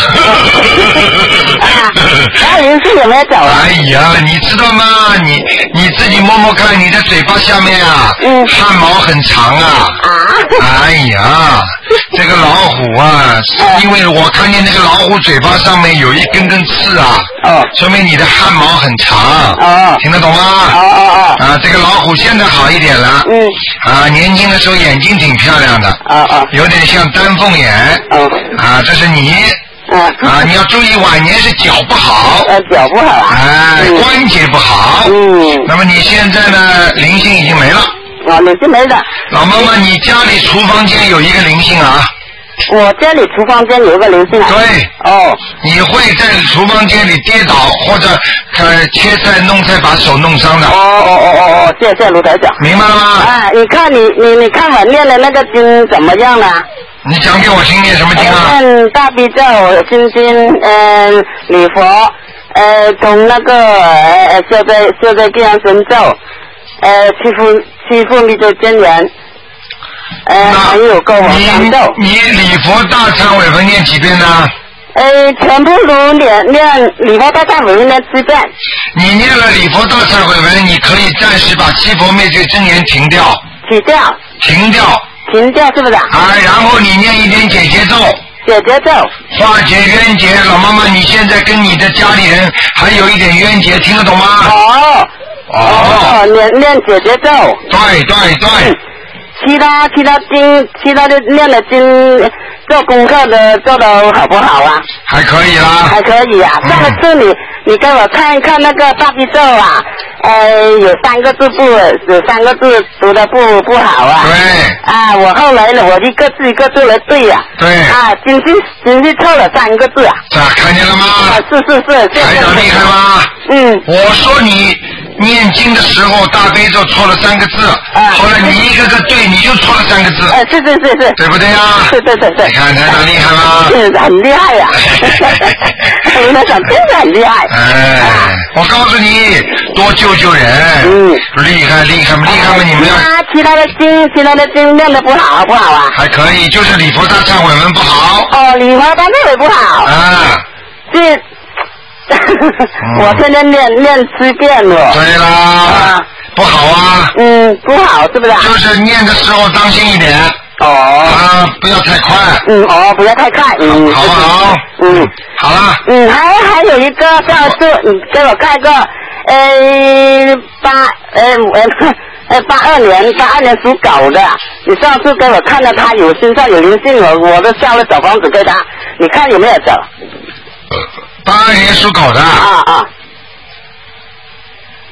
那灵性有没有走啊？ 哎呀，你知道吗？你你自己摸摸看，你的嘴巴下面啊，嗯，汗毛很长啊！ 啊！ 哎呀，这个老虎啊，是因为我看见那个老虎嘴巴上面有一根根刺啊， 哦， 说明你的汗毛很长， 哦， 听得懂吗？ 哦哦哦， 啊，这个老虎现在好一点了， 嗯， 啊，年轻的时候眼睛挺漂亮的， 啊啊， 有点像丹凤眼， 哦， 啊，这是你。 啊啊，你要注意晚年是脚不好， 呃，脚不好啊， 哎， 嗯、 关节不好， 嗯， 那么你现在呢，灵性已经没了， 啊，灵性没了。 老妈妈，你家里厨房间有一个灵性啊？ 我家里厨房间有一个灵性啊。 对。 哦。 你会在厨房间里跌倒或者呃切菜弄菜把手弄伤的。 哦哦哦哦哦，谢谢卢台长。 明白了吗？ 啊，你看你你你看我念的那个经怎么样了？ 你讲给我听念什么经啊？ 念大悲咒、心经、嗯、呃、礼佛，呃，从那个呃消灾消灾吉祥神咒，呃，七福七福密咒真言，呃，还有个往生咒。 你你礼佛大忏悔文念几遍呢？ 呃，全部都念念礼佛大忏悔文念七遍。 你念了礼佛大忏悔文，你可以暂时把七佛灭罪真言停掉。 停掉。 停掉。 停掉是不是？ 啊，然后你念一点解结咒。 解结咒。 化解冤结，老妈妈，你现在跟你的家里人还有一点冤结，听得懂吗？ 哦。哦。念念解结咒。 对对对。 其他其他经，其他的念的经，做功课的做的好不好啊？ 还可以啦。 还可以啊。上个次你你给我看一看那个大悲咒啊，呃，有三个字不，有三个字读的不不好啊。 对。 啊，我后来呢，我一个字一个字来对呀。 对。 啊，真是真是错了三个字啊。 啊，看见了吗？ 啊，是是是。 台长厉害吗？ 嗯。 我说你念经的时候大悲咒错了三个字，啊、后来你一个个对，你就错了三个字。 哎、呃，是是是是。 对不对啊？ 是对对对。 你看台长厉害吗？ 是很厉害呀、啊。台长真的很厉害。 哎，啊、我告诉你，多救救人。嗯。厉害厉害厉害吗？你们要。 啊，其他的经，其他的经念的不好不好啊？ 还可以，就是礼佛大忏悔文不好。 哦，礼佛大忏悔不好。 啊。 是。我天天念念七遍了。 对啦。啊。不好啊。 嗯，不好是不是？ 就是念的时候当心一点。 哦。 啊，不要太快。 嗯，哦，不要太快。嗯， 好不好？ 嗯， 好了。 嗯，还还有一个，上次你给我看个，呃，八呃呃呃八二年八二年属狗的，你上次给我看到他有身上有灵性了，我都烧了小房子给他，你看有没有走？ 八二年属狗的。 啊啊。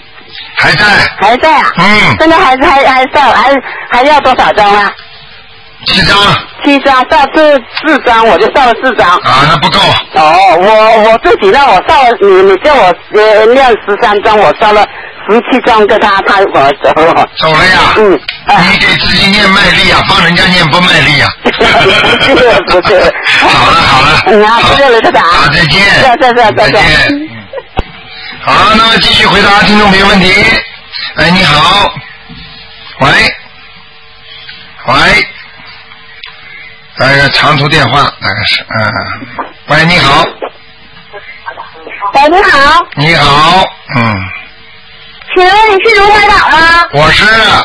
还在。 还在啊。 嗯。 现在还还还上还还要多少张啊？ 七张。 七张，上次四张，我就上了四张。 啊，那不够。 哦，我我自己呢，我上了，你你叫我呃念十三张，我上了十七张，跟他他我走了。 走了呀。 嗯。啊、 你给自己念卖力啊，帮人家念不卖力啊。 不是不是。 好了好了。 嗯啊，不是了，台长。 好，再见。 再见再见再见。 嗯。好，那么继续回答听众朋友问题。哎，你好。喂。喂。那个长途电话，那个是，嗯，喂，你好。 喂，你好。 你好，嗯。 请问你是卢台长吗？ 我是。 啊，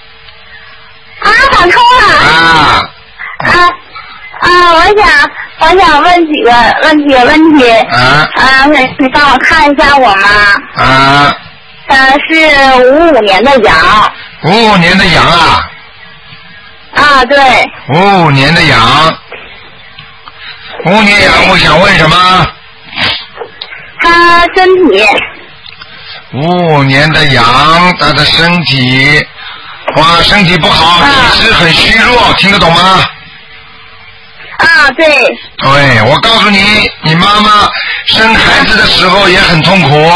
打通了。 啊。 啊啊！我想，我想问几个问题问题。 啊。 啊，你你帮我看一下我妈。 啊。 呃，是五五年的羊。 五五年的羊啊。 啊，对。 五五年的羊，五五年羊，我想问什么？ 他身体。 五五年的羊，他的身体，哇，身体不好，一直很虚弱，听得懂吗？ 啊，对。 对，我告诉你，你妈妈生孩子的时候也很痛苦。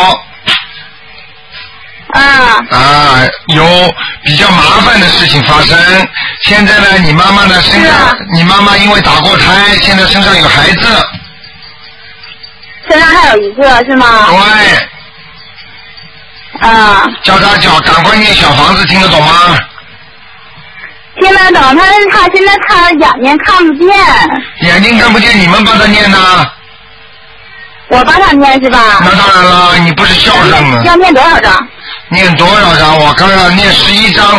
啊啊，有比较麻烦的事情发生。现在呢，你妈妈呢身上，啊、你妈妈因为打过胎，现在身上有孩子。 身上还有一个是吗？ 对。 啊。 叫他叫赶快念小房子，听得懂吗？ 听得懂，但是他现在他眼睛看不见。 眼睛看不见，你们帮他念呢？ 我帮他念是吧？ 那当然了，你不是孝顺吗？ 要念多少张？ 念多少张？我刚刚念十一张。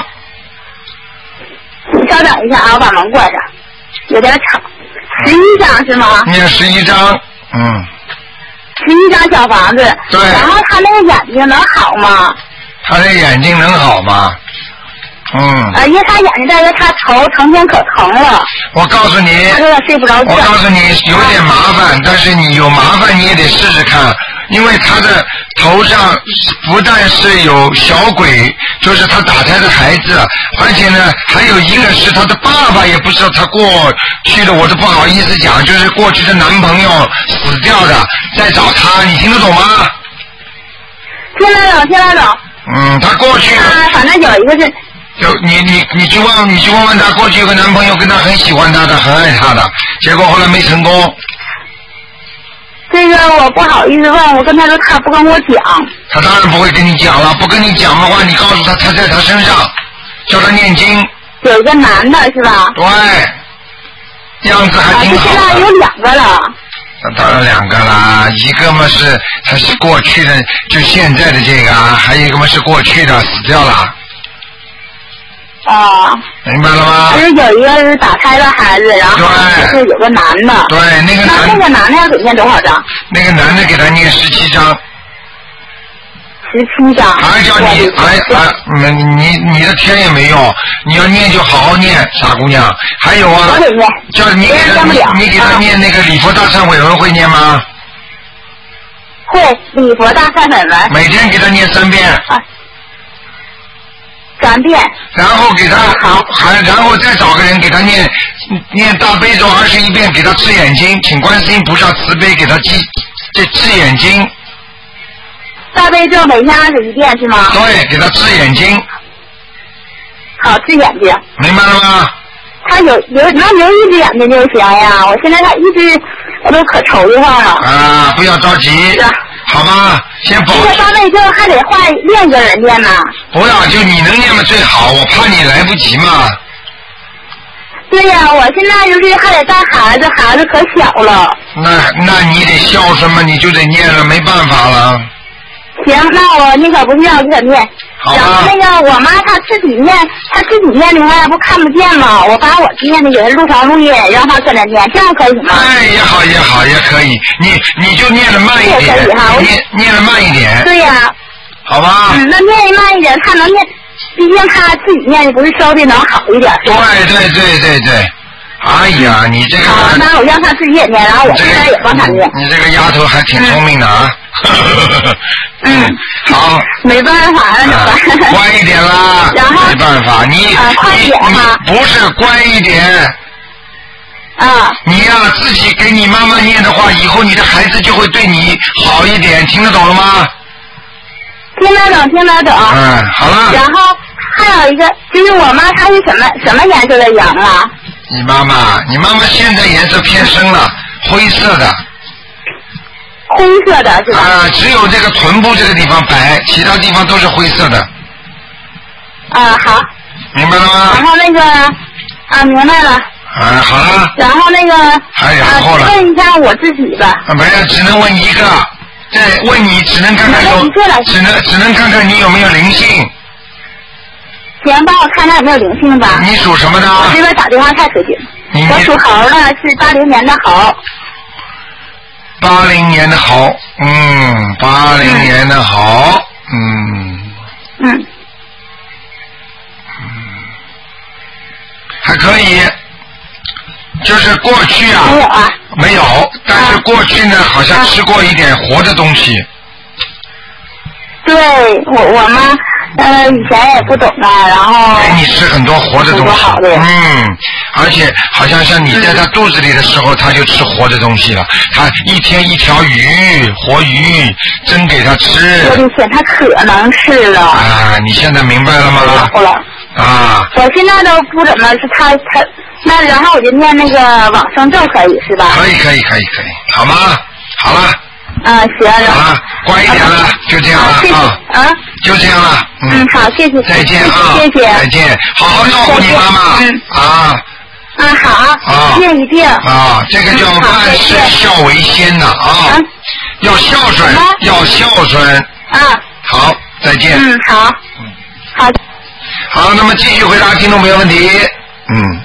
你稍等一下啊，我把门关上，有点吵。十一张是吗？ 念十一张，嗯。 十一张小房子。 对。 然后他那个眼睛能好吗？ 他的眼睛能好吗？嗯。 呃，因为他眼睛在这，他头成天可疼了。 我告诉你。 他有点睡不着觉。 我告诉你，有点麻烦，但是你有麻烦你也得试试看，因为他的头上不但是有小鬼，就是他打胎的孩子，而且呢，还有一个是他的爸爸，也不知道他过去的，我都不好意思讲，就是过去的男朋友死掉的，在找他，你听得懂吗？ 听得懂，听得懂。 嗯，他过去。 啊，反正有一个是。 就你你你去问你去问问他，过去有个男朋友跟他很喜欢他的，很爱他的，结果后来没成功。 这个我不好意思问，我跟他说他不跟我讲。 他当然不会跟你讲了，不跟你讲的话，你告诉他他在他身上，叫他念经。 有一个男的是吧？ 对，样子还挺好的。 啊，现在有两个了。 那当然两个啦，一个嘛是他是过去的，就现在的这个啊，还有一个嘛是过去的，死掉了。 啊， 明白了吗？ 就是有一个是打胎的孩子，然后就是有个男的。 对，那个男。 那那个男的要给念多少张？ 那个男的给他念十七张。 十七张。 还叫你，还还，你你你的天也没用，你要念就好好念，傻姑娘。还有啊， 我得念。 叫你给他，你给他念那个礼佛大忏悔文会念吗？ 会，礼佛大忏悔文。 每天给他念三遍。 啊。三遍， 然后给他好，还然后再找个人给他念念大悲咒二十一遍，给他治眼睛，请观世音菩萨慈悲给他治这治眼睛。 大悲咒每天二十一遍是吗？ 对，给他治眼睛。 好，治眼睛。 明白了吗？ 他有有能留一只眼睛就行呀，我现在他一直我都可愁的慌了。 啊，不要着急。是。好吧，先保。 这个大悲咒还得换另一个人念呢。 不要，就你能念嘛最好，我怕你来不及嘛。 对呀，我现在就是还得带孩子，孩子可小了。 那那你得孝顺嘛，你就得念了，没办法了。 行，那我那个不是让我给他念。 好然后那个我妈她自己念，她自己念的话不看不见吗？我把我念的给她录成录音，让她跟着念，这样可以吗？ 哎，也好也好也可以，你你就念的慢一点， 可以哈， 念念的慢一点。 对呀、啊。 好吧。 嗯，那念的慢一点，她能念，毕竟她自己念的不是稍微能好一点。 对对对对对。哎呀，你这个。 好，那我让她自己也念，然后我现在也帮她念。 你这个丫头还挺聪明的啊。嗯嗯，好。 没办法了， 啊、乖一点啦。 然后没办法，你、 啊、快点哈。 不是乖一点。 啊。 你呀、啊，自己给你妈妈念的话，以后你的孩子就会对你好一点，听得懂了吗？ 听得懂，听得懂。 嗯，好了。 然后还有一个，就是我妈她是什么什么颜色的羊啊？ 你妈妈，你妈妈现在颜色偏深了，灰色的。 灰色的是吧？ 啊，只有这个臀部这个地方白，其他地方都是灰色的。 啊，好。 明白了吗？ 然后那个啊，明白了。 啊，好了。 然后那个还然后了。 啊、问一下我自己吧。 啊，没有，只能问一个。再问你，只能看看有，只能只能看看你有没有灵性。 行，帮我看看有没有灵性吧。 你属什么的？ 我这边打电话太可惜。我属猴的，是八零年的猴。 八零年的猴，嗯，八零年的猴，嗯。 嗯。 嗯。还可以，就是过去啊。 没有啊。 没有，但是过去呢，好像吃过一点活的东西。 对，我我妈呃以前也不懂的，然后给你吃很多活的东西，嗯，而且好像像你在他肚子里的时候，他就吃活的东西了。他一天一条鱼，活鱼蒸给他吃。 我的天，他可能吃了。 啊，你现在明白了吗？ 了。 啊。 我现在都不怎么是他他那，然后我就念那个往生咒可以是吧？ 可以可以可以可以，好吗？好了。 啊，行。 好了，乖一点了，就这样了啊。 啊。 就这样了。 嗯，好，谢谢。 再见啊！ 谢谢。 再见，好好照顾你妈妈。 嗯。 啊。 嗯，好。 啊。 一定一定。 啊，这个叫万事孝为先呐啊！要孝顺，要孝顺。 啊。 好，再见。 嗯，好。 嗯。 好。 好，那么继续回答听众朋友问题。嗯。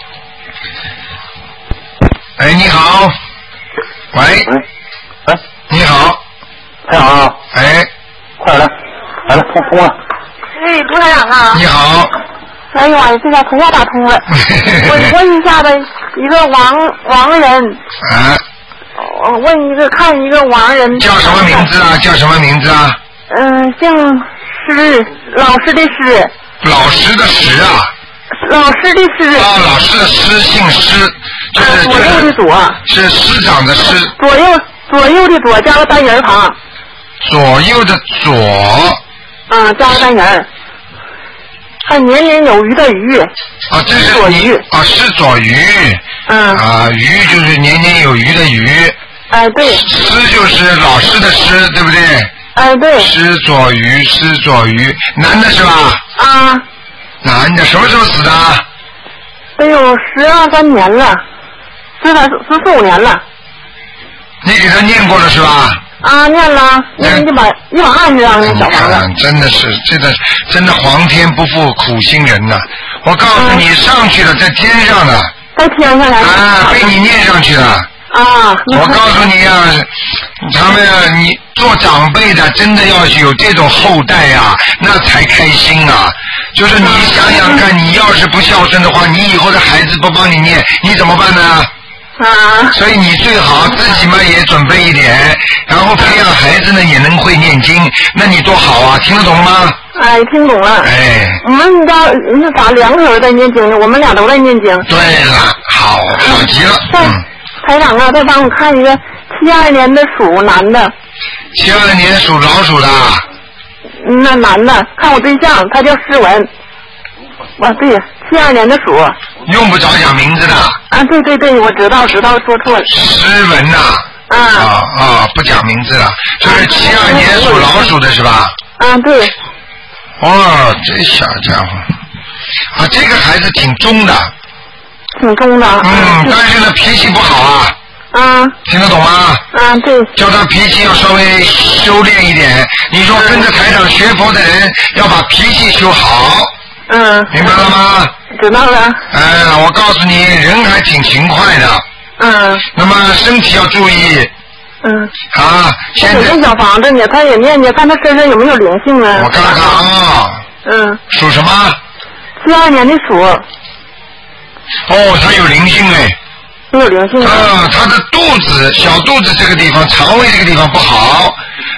哎，你好。喂。 哎。 你好。 太好了。 哎。 快来，来了，通通了。 哎，卢台长啊。 你好。 哎呦，这下可下打通了。我问一下子，一个亡亡人。 啊。 我问一个，看一个亡人。 叫什么名字啊？叫什么名字啊？ 嗯，姓施，老师的施。 老师的师啊。 老师的师。 啊，老师的师，姓施，就是左右的左。 是师长的师。 左右左右的左加个单人旁。 左右的左。 嗯，加个单人。还年年有余的余。 啊，这是左余。 啊，是左余。 嗯。 啊，余就是年年有余的余。 哎，对。 师就是老师的师，对不对？ 哎，对。 师左余，师左余，男的是吧？ 啊。 男的，什么时候死的？ 得有十二三年了，十三十四五年了。 你给他念过了是吧？ 啊，念了，念一百一百二十张那小房子。 真的是，真的真的皇天不负苦心人呐！我告诉你，上去了，在天上的。 在天上来。 啊，被你念上去了。 啊。 我告诉你啊，他们啊，你做长辈的真的要有这种后代啊，那才开心啊！就是你想想看，你要是不孝顺的话，你以后的孩子不帮你念，你怎么办呢？ 啊。 所以你最好自己嘛也准备一点，然后培养孩子呢也能会念经，那你多好啊！听得懂吗？ 哎，听懂了。 哎。 我们家那咋两个人在念经呢？我们俩都在念经。 对了，好，好极了。嗯。 台长啊，再帮我看一个七二年的属男的。 七二年属老鼠的。 那男的，看我对象，他叫施文。啊，对，七二年的鼠。 用不着讲名字的。 啊，对对对，我知道知道，说错了。 施文呐。 啊。 啊啊，不讲名字了，就是七二年属老鼠的是吧？ 啊，对。 哦，这小家伙，啊，这个孩子挺忠的。 挺忠的。 嗯，但是呢，脾气不好啊。 啊。 听得懂吗？ 啊，对。 叫他脾气要稍微修炼一点。你说跟着台长学佛的人要把脾气修好。 嗯。 明白了吗？ 知道了。 哎，我告诉你，人还挺勤快的。 嗯。 那么身体要注意。 嗯。 啊，现在。 这小房子呢，他也念念，看他身上有没有灵性啊。 我看看啊。 嗯。 属什么？ 七二年的鼠。 哦，他有灵性哎。 有灵性。 啊，他的肚子、小肚子这个地方、肠胃这个地方不好，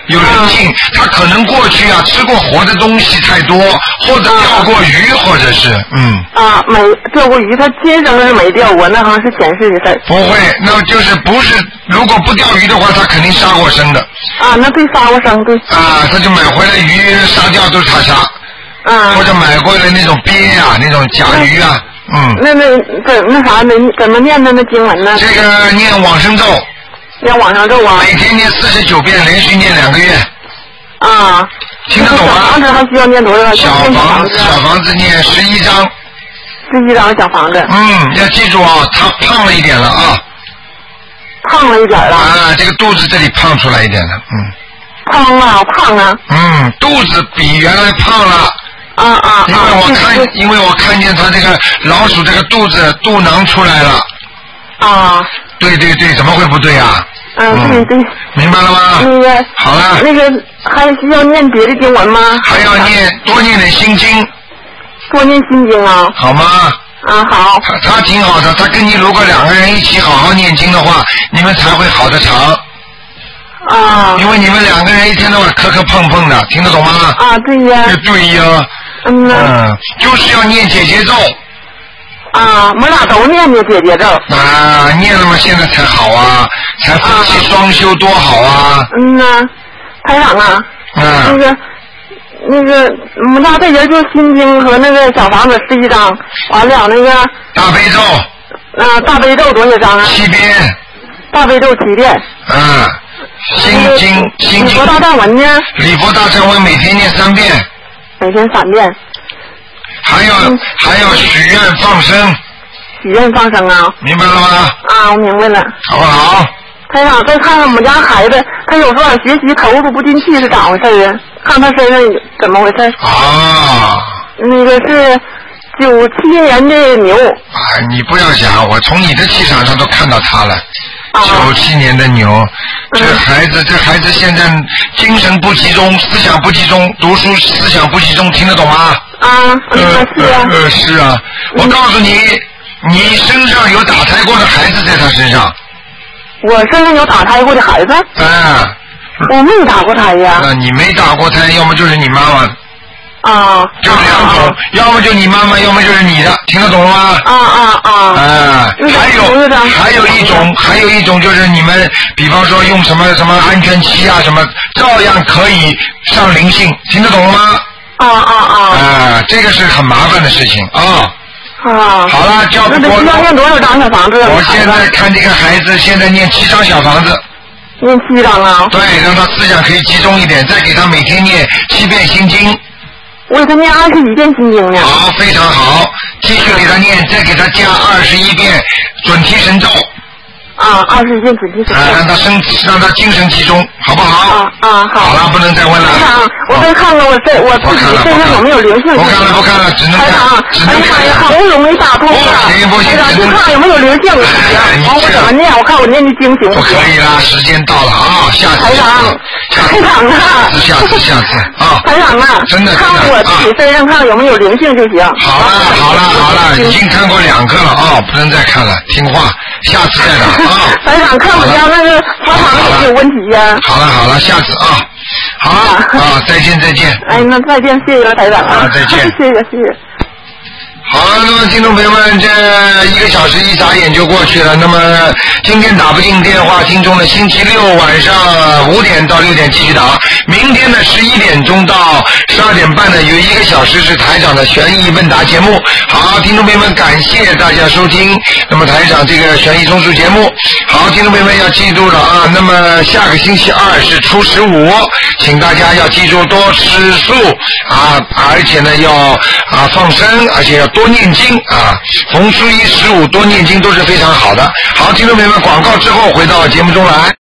有灵性，他可能过去啊吃过活的东西太多，或者钓过鱼，或者是嗯。 啊，没钓过鱼，他今生是没钓过，那好像是前世的事儿。 不会，那就是不是，如果不钓鱼的话，他肯定杀过生的。 啊，那对杀过生对。 啊，他就买回来鱼杀掉都是他杀。 啊。 或者买过来那种鳖啊，那种甲鱼啊，嗯。 那那怎那啥呢？怎么念的那经文呢？ 这个念往生咒。 念往生咒啊。 每天念四十九遍，连续念两个月。 啊。 听得懂吗？ 小房子还需要念多少？ 小房子，小房子念十一章。 十一张小房子。 嗯，要记住啊，他胖了一点了啊。 胖了一点了。 啊，这个肚子这里胖出来一点了，嗯。 胖啊，胖啊。 嗯，肚子比原来胖了。 啊啊。 因为我看，因为我看见他这个老鼠这个肚子肚囊出来了。 啊。 对对对，怎么会不对啊？ 嗯，对对。 明白了吗？ 那个。 好了。 那个还需要念别的经文吗？ 还要念，多念点心经。 多念心经啊。 好吗？ 啊，好。 他他挺好的，他跟你如果两个人一起好好念经的话，你们才会好得长。 啊。 因为你们两个人一天到晚磕磕碰碰的，听得懂吗？ 啊，对呀。 对呀。 嗯嗯，就是要念姐姐咒。 啊，我俩都念念姐姐咒。 啊，念了嘛，现在才好啊，才夫妻双修多好啊。 嗯呐，台长啊。 嗯。 那个。那个我们家这人就心经和那个小房子十一张，完了那个大悲咒， 啊大悲咒多少张啊？ 七遍。 大悲咒七遍。 嗯，心经心经。 礼佛大忏文呢？ 礼佛大忏文每天念三遍。 每天三遍。 还要、嗯、还要许愿放生。 许愿放生啊？ 明白了吗？ 啊，我明白了。 好不好？ 台长，再看看我们家孩子，他有时候学习投入不进去是咋回事啊？看他身上怎么回事？ 啊， 那个是九七年的牛。 啊，你不要想，我从你的气场上都看到他了。九、啊、七年的牛，这孩子，嗯、这孩子现在精神不集中，思想不集中，读书思想不集中，听得懂吗？ 啊， 呃是啊， 呃呃是啊，我告诉你，你身上有打胎过的孩子在他身上。 我身上有打胎过的孩子？ 啊， 我没打过胎呀。 那你没打过胎，要么就是你妈妈。 啊。 就两种，啊、要么就你妈妈，要么就是你的，听得懂了吗？ 啊啊啊！ 啊，还有还有一种，还有一种就是你们，比方说用什么什么安全期啊，什么照样可以上灵性，听得懂吗？ 啊啊啊！ 啊，这个是很麻烦的事情啊。 啊， 好了，叫我。 那需要念多少张小房子？ 我现在看这个孩子，现在念七张小房子。 念七张啊？ 对，让他思想可以集中一点，再给他每天念七遍心经。 我给他念二十一遍心经呢。 好，非常好，继续给他念，再给他加二十一遍准提神咒。 啊，二十一遍准提神咒。 啊，让他身让他精神集中，好不好？ 啊啊，好。 好了，不能再问了。 台长，我再看看我这我自己身上有没有灵性。 不看了，不看了，只能看。 台长，哎呀，好不容易打通了。 不行不行， 台长，就看有没有灵性。完我怎么念？我看我念的经行不可以啦，时间到了啊，下次。 台长，台长啊。 下次下次啊。 台长啊。 真的。 看我自己身上看有没有灵性就行。 好了好了好了，已经看过两个了啊，不能再看了，听话，下次再打啊。 台长，看我家那个花坛有问题呀。 好了好了，下次啊，好啊，再见再见。 哎，那再见，谢谢台长啊， 再见， 谢谢谢谢。 好，那么听众朋友们，这一个小时一眨眼就过去了。那么今天打不进电话，听众呢，星期六晚上五点到六点继续打。明天呢，十一点钟到十二点半呢，有一个小时是台长的悬疑问答节目。好，听众朋友们，感谢大家收听。那么台长这个悬疑综述节目，好，听众朋友们要记住了啊。那么下个星期二是初十五，请大家要记住多吃素啊，而且呢要啊放生，而且要多念经啊，逢初一十五多念经都是非常好的。好，听众朋友们，广告之后回到节目中来。